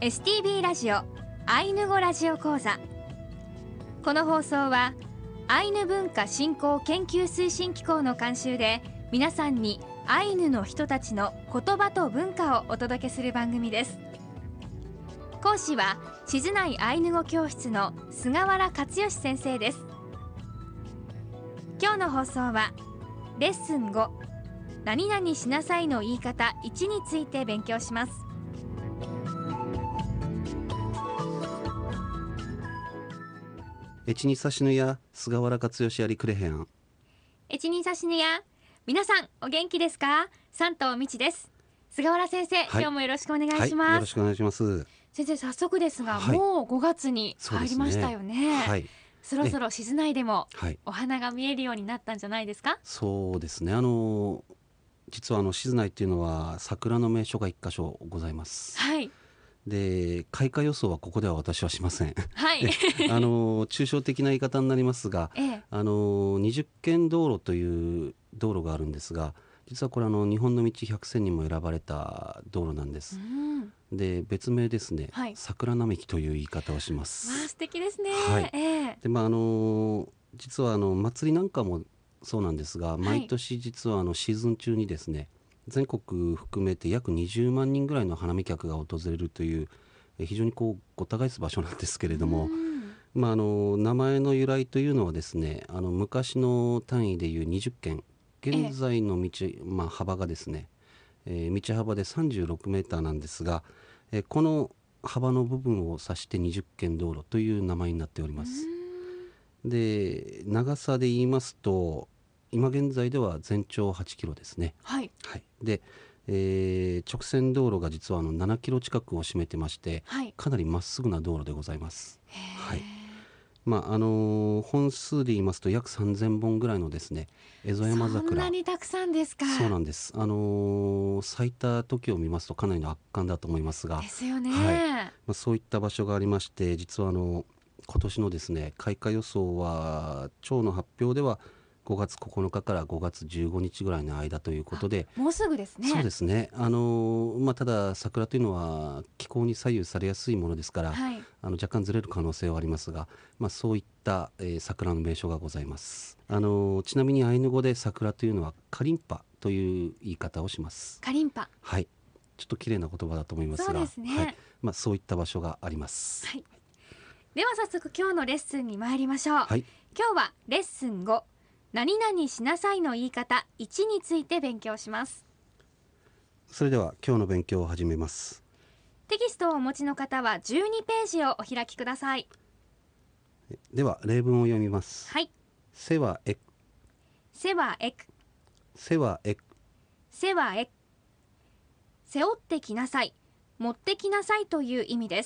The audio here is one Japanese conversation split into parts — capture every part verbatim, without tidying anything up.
エスティービー ラジオアイヌ語ラジオ講座。この放送はアイヌ文化振興研究推進機構の監修で、皆さんにアイヌの人たちの言葉と文化をお届けする番組です。講師は静内アイヌ語教室の菅原克義先生です。今日の放送はレッスンご、何々しなさいの言い方いちについて勉強します。 エチニサシヌヤ菅原克義ありクレヘアン。 エチニサシヌヤ、皆さんお元気ですか？山東美智です。菅原先生、はい、今日もよろしくお願いします、 はい、よろしくお願いします。 先生、早速ですが、 はい、 もうごがつに入りましたよね。はい、そろそろ静内でもお花が見えるようになったんじゃないですか？ そうですね、あの実はあの静内っていうのは桜の名所が一箇所ございます。 はい。 で、開花予想はここでは私はしません。 はい。 あの抽象的な言い方になりますが、ええ、あの二十間道路という道路があるんですが、実はこれあの日本の道百選にも選ばれた道路なんです。うん、で、別名ですね、はい、桜並木という言い方をします。 わあ、素敵ですね。 はい。 ええ、 で、まああの実はあの祭りなんかもそうなんですが、毎年実はあのシーズン中にですね、全国含めて約にじゅうまんにんぐらいの花見客が訪れるという非常にこうごった返す場所なんですけれども、まあ、あの名前の由来というのはですね、あの昔の単位でいうにじゅっけん、現在の道、まあ、幅がですね、えー、道幅でさんじゅうろくメーターなんですが、えー、この幅の部分を指してにじゅっけん道路という名前になっております。で、長さで言いますと今現在では全長はちキロですね。はい、はい、で、えー、直線道路が実はあのななキロ近くを占めてまして、はい、かなりまっすぐな道路でございます。はい、まああのー、本数で言いますと約さんぜんぼんぐらいのですね、蝦夷山桜。 そんなにたくさんですか？ そうなんです。あのー、咲いた時を見ますとかなりの圧巻だと思いますが、 ですよね。 はい、まあ、そういった場所がありまして、実はあの今年のですね開花予想は町の発表ではごがつここのかからごがつじゅうごにちぐらいの間ということで、 もうすぐですね。 そうですね、あの、まあ、ただ桜というのは気候に左右されやすいものですから、はい、あの若干ずれる可能性はありますが、まあ、そういった、えー、桜の名所がございます。あのちなみにアイヌ語で桜というのはカリンパという言い方をします。 カリンパ、 はい、ちょっと綺麗な言葉だと思いますが、 そうですね、はい、 まあ、そういった場所があります。 はい、では早速今日のレッスンに参りましょう。はい、今日はレッスンご、何々しなさいの言い方いちについて勉強します。 それでは今日の勉強を始めます。 テキストをお持ちの方はじゅうにページをお開きください。 では例文を読みます。 はい。 せはえく、 せはえく、 せはえく、 せはえく、背負ってきなさい、持ってきなさいという意味です。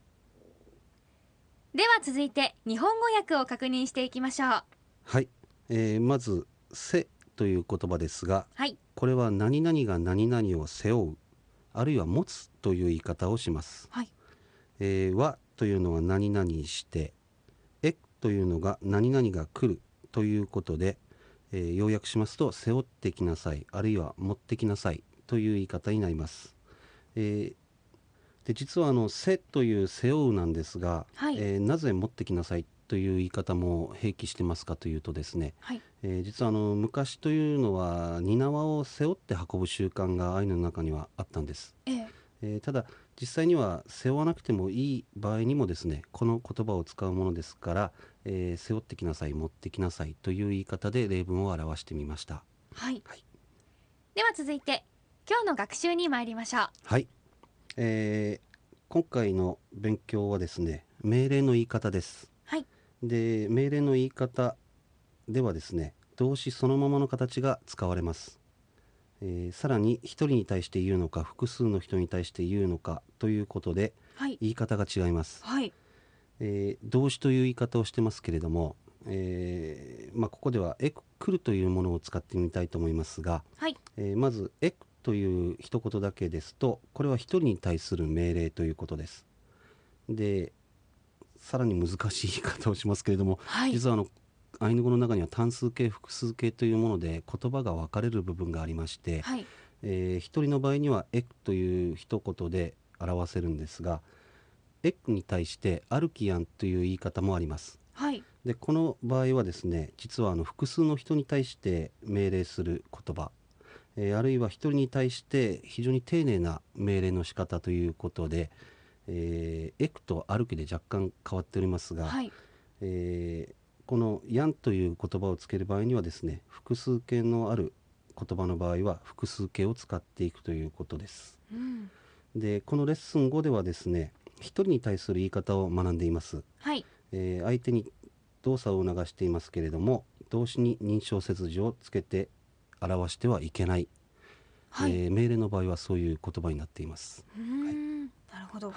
では続いて日本語訳を確認していきましょう。 はい、えー、まずせという言葉ですが、はい、これは何々が何々を背負う、あるいは持つという言い方をします。はい、えー、はというのは何々して、えというのが何々が来るということで、えー、要約しますと背負ってきなさい、あるいは持ってきなさいという言い方になります。えーで実はあの背という背負うなんですが、はい、えー、なぜ持ってきなさいという言い方も併記してますかというとですね、はい、えー、実はあの昔というのは荷縄を背負って運ぶ習慣がアイヌの中にはあったんです。えええー、ただ実際には背負わなくてもいい場合にもですね、この言葉を使うものですから、えー、背負ってきなさい、持ってきなさいという言い方で例文を表してみました。 はい、はい、では続いて今日の学習に参りましょう。 はい、えー、今回の勉強はですね、命令の言い方です。はい、で命令の言い方ではですね、動詞そのままの形が使われます。えー、さらに一人に対して言うのか複数の人に対して言うのかということで、はい、言い方が違います。はい、えー、動詞という言い方をしてますけれども、えーまあ、ここではエク来るというものを使ってみたいと思いますが、はい、えー、まずエクという一言だけですと、これは一人に対する命令ということです。でさらに難しい言い方をしますけれども、はい、実はあのアイヌ語の中には単数形複数形というもので言葉が分かれる部分がありまして、はい、えー、一人の場合にはエクという一言で表せるんですが、エクに対して歩きやんという言い方もあります。 はい。 でこの場合はですね、実はあの複数の人に対して命令する言葉、えーあるいは一人に対して非常に丁寧な命令の仕方ということで、えーエクと歩きで若干変わっておりますが、 はい。 えーこのやんという言葉をつける場合にはですね、複数形のある言葉の場合は複数形を使っていくということです。 うん。 でこのレッスンごではですね、一人に対する言い方を学んでいます。 はい。 えー相手に動作を促していますけれども、動詞に認証切字をつけて表してはいけない、 はい。 えー命令の場合はそういう言葉になっています。 うーん。なるほど。 はい、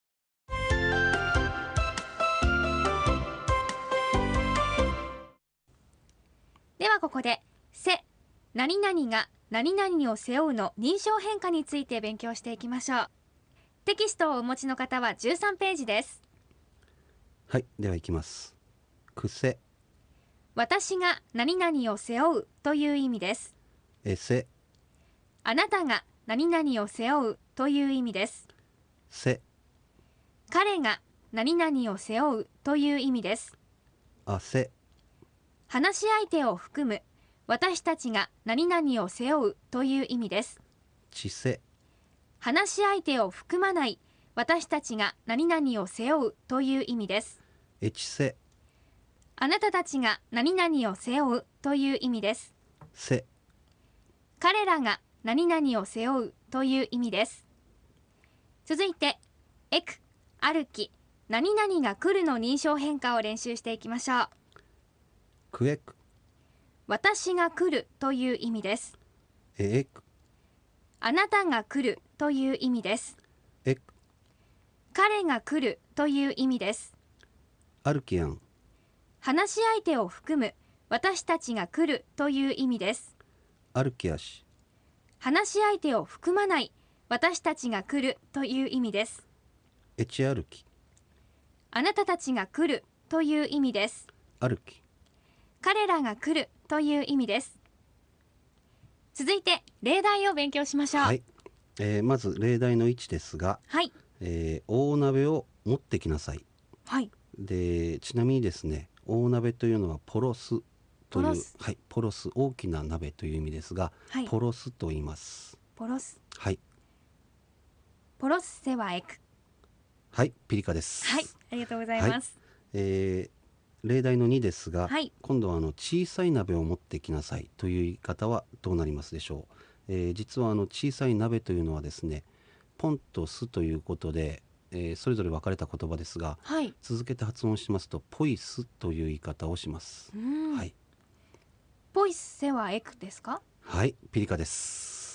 ではここでせ何々が何々を背負うの認証変化について勉強していきましょう。テキストをお持ちの方はじゅうさんページです。 はい、ではいきます。癖、 私が何々を背負うという意味です。 えせ、 あなたが何々を背負うという意味です。 せ、 彼が何々を背負うという意味です。 あせ、 話し相手を含む私たちが何々を背負うという意味です。 ちせ、 話し相手を含まない私たちが何々を背負うという意味です。 えちせ、 あなたたちが何々を背負うという意味です。 せ、 彼らが何々を背負うという意味です。続いてエク、歩き、何々が来るの認証変化を練習していきましょう。 くえく、 私が来るという意味です。 ええく、 あなたが来るという意味です。 えく、 彼が来るという意味です。 歩きやん、 話し相手を含む私たちが来るという意味です。 歩きやし、 話し相手を含まない私たちが来るという意味です。 えち歩き、 あなたたちが来るという意味です。 歩き、 彼らが来るという意味です。続いて例題を勉強しましょう。 はい、えーまず例題のいちですが、 はい。 えー大鍋を持ってきなさい。 はい。 でちなみにですね、大鍋というのはポロスという、 ポロスはい、ポロス、大きな鍋という意味ですが、 はいポロスと言います。 ポロス。 はい、 ポロスセワエク。 はい、ピリカです。 はい。ありがとうございます。 えー例題のにですが、 はい。 今度はあの小さい鍋を持ってきなさいという言い方はどうなりますでしょう。えー実はあの小さい鍋というのはですね、ポンとスということで、えーそれぞれ分かれた言葉ですが、 はい。 続けて発音しますとポイスという言い方をします。 うーん。 はい、 ポイスセワエクですか？ はい、ピリカです。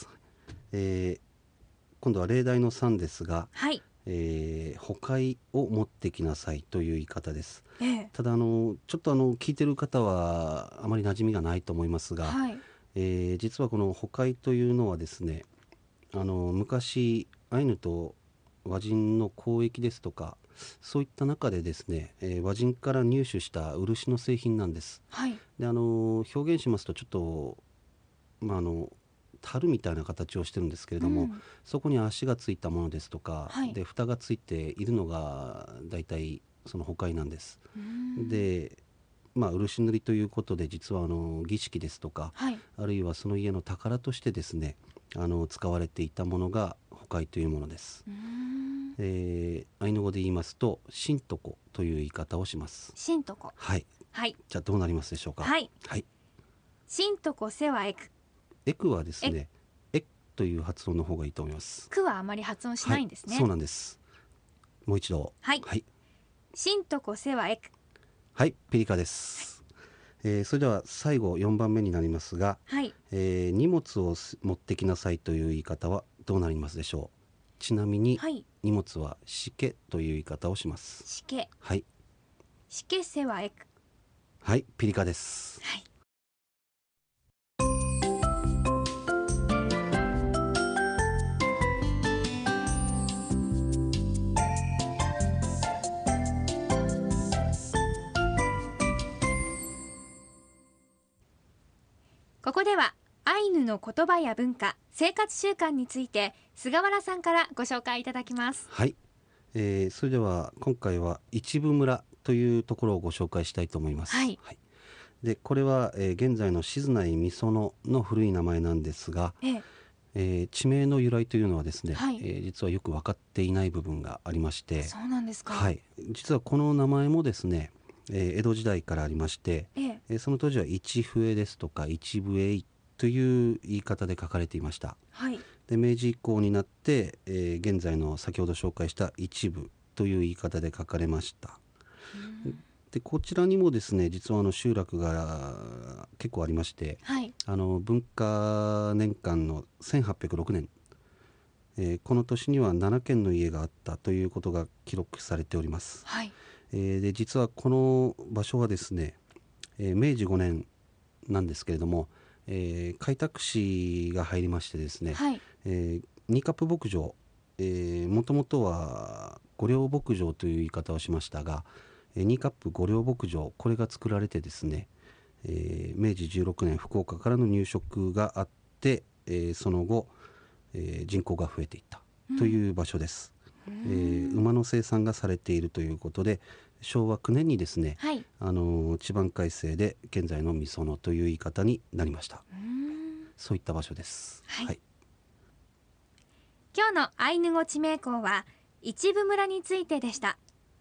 えー今度は例題のさんですが、 はい。 えー、保解を持ってきなさいという言い方です。 ええ。 ただあのちょっとあの聞いてる方はあまり馴染みがないと思いますが、 はい。 えー実はこの保解というのはですね、あの昔アイヌと和人の交易ですとか、そういった中でですね、えー和人から入手した漆の製品なんです。 はい。 であの表現しますとちょっと、まあ、あの樽みたいな形をしてるんですけれども、 うんそこに足がついたものですとか、 はいで蓋がついているのがだいたいその保解なんです。 うーんでまあ漆塗りということで、実はあの儀式ですとか、 はい。 あるいはその家の宝としてですね、あの使われていたものが保解というものです。 うーんえーアイヌ語で言いますとシントコという言い方をします。 シントコ。 はい、 はい。 じゃあどうなりますでしょうか。 はい。 はい、 シントコセワエク。 エクはですね、エクという発音の方がいいと思います。 クはあまり発音しないんですね。 はい、そうなんです。もう一度。 はいはい、 シントコセワエク。 はい、ピリカです。えーそれでは最後よんばんめになりますが、 はい。 えー荷物をす持ってきなさいという言い方はどうなりますでしょう。ちなみに、 はい。 荷物はしけという言い方をします。 シケ。 はい、 シケセワエク。 はい、ピリカです。 はい。ここではアイヌの言葉や文化、生活習慣について菅原さんからご紹介いただきます。 はい、えーそれでは今回は一部村というところをご紹介したいと思います。 はい、 はい、でこれは、えー現在の静内美園の古い名前なんですが、 えええー地名の由来というのはですね、 はいえー実はよく分かっていない部分がありまして、 そうなんですか。 はい、実はこの名前もですね、えー江戸時代からありまして、 えええーその当時は一笛ですとか一笛という言い方で書かれていました。 はいで明治以降になって、えー現在の先ほど紹介した一部という言い方で書かれました。でこちらにもですね実はあの集落が結構ありまして、 はいあの文化年間のせんはっぴゃくろくねん、えーこの年にはななけんの家があったということが記録されております。 はいえーで実はこの場所はですね、えー明治ごねんなんですけれども、えー開拓使が入りましてですね、 はいえー、ニカップ牧場、えー、もともとは五稜牧場という言い方をしましたが、えー、ニカップ五稜牧場これが作られてですね、えー明治じゅうろくねん福岡からの入植があって、えーその後、えー人口が増えていったという場所です。えー馬の生産がされているということでしょうわきゅうねんにですね、 はいあのー地盤改正で現在の美園という言い方になりました。 うーんそういった場所です。 はい今日のアイヌ語地名項は一部村についてでした。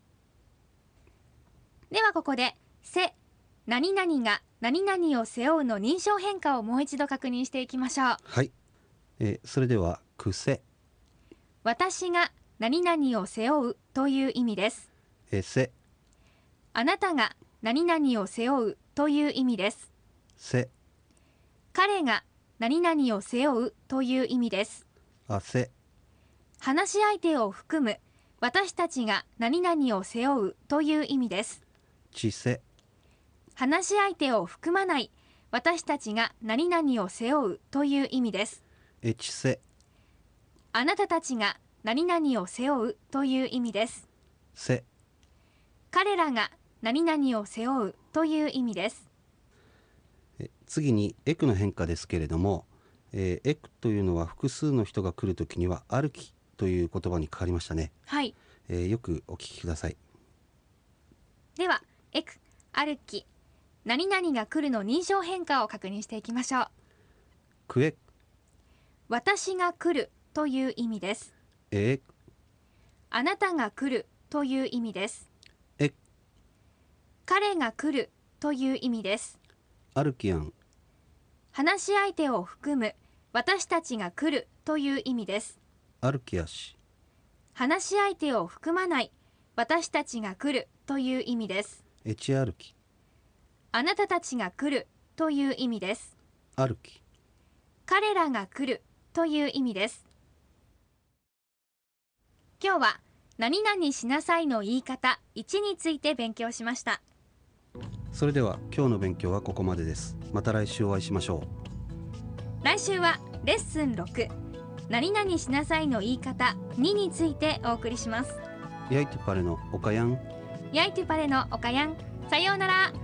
ではここでせ何々が何々を背負うの認証変化をもう一度確認していきましょう。 はい、えーそれでは癖、 私が何々を背負うという意味です。 えーせ、 あなたが何々を背負うという意味です。 せ、 彼が何々を背負うという意味です。 あせ、 話し相手を含む私たちが何々を背負うという意味です。 ちせ、 話し相手を含まない私たちが何々を背負うという意味です。 えちせ、 あなたたちが何々を背負うという意味です。 せ、 彼らが何々を背負うという意味です。 え次にエクの変化ですけれども、えーエクというのは複数の人が来るときには歩きという言葉に変わりましたね。 はい。 えーよくお聞きください。 ではエク、歩き、何々が来るの認証変化を確認していきましょう。 くえ、 私が来るという意味です。 えーあなたが来るという意味です。 え、 彼が来るという意味です。 歩きやん、 話し相手を含む私たちが来るという意味です。 歩きやし、 話し相手を含まない私たちが来るという意味です。 えち歩き、 あなたたちが来るという意味です。 歩き、 彼らが来るという意味です。今日は何々しなさいの言い方いちについて勉強しました。 それでは今日の勉強はここまでです。また来週お会いしましょう。来週はレッスンろく何々しなさいの言い方にについてお送りします。 ヤイティパレのおかやん、 ヤイティパレのおかやん、さようなら。